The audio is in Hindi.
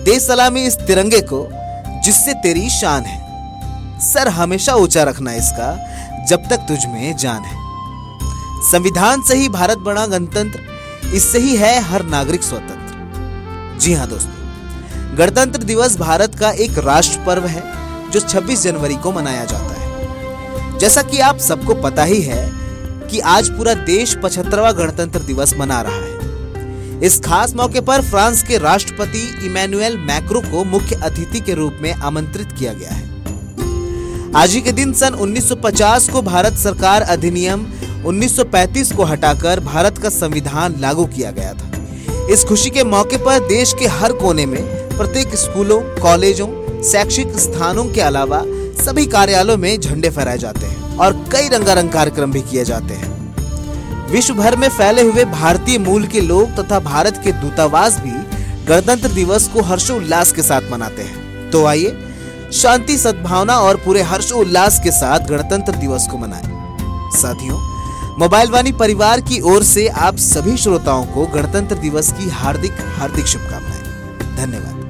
दे सलामी इस तिरंगे को जिससे तेरी शान है, सर हमेशा ऊंचा रखना इसका जब तक तुझ में जान है। संविधान से ही भारत बना गणतंत्र, इससे ही है हर नागरिक स्वतंत्र। जी हाँ दोस्तों, गणतंत्र दिवस भारत का एक राष्ट्र पर्व है जो 26 जनवरी को मनाया जाता है। जैसा कि आप सबको पता ही है कि आज पूरा देश 75वां गणतंत्र दिवस मना रहा है। इस खास मौके पर फ्रांस के राष्ट्रपति इमैनुएल मैक्रों को मुख्य अतिथि के रूप में आमंत्रित किया गया है। आज ही के दिन सन 1950 को भारत सरकार अधिनियम 1935 को हटाकर भारत का संविधान लागू किया गया था। इस खुशी के मौके पर देश के हर कोने में प्रत्येक स्कूलों, कॉलेजों, शैक्षिक स्थानों के अलावा सभी कार्यालयों में झंडे फहराए जाते हैं और कई रंगारंग कार्यक्रम भी किए जाते हैं। विश्व भर में फैले हुए भारतीय मूल के लोग तथा भारत के दूतावास भी गणतंत्र दिवस को हर्षोल्लास के साथ मनाते हैं। तो आइए शांति, सद्भावना और पूरे हर्षोल्लास के साथ गणतंत्र दिवस को मनाएं। साथियों, मोबाइल वाणी परिवार की ओर से आप सभी श्रोताओं को गणतंत्र दिवस की हार्दिक शुभकामनाएं। धन्यवाद।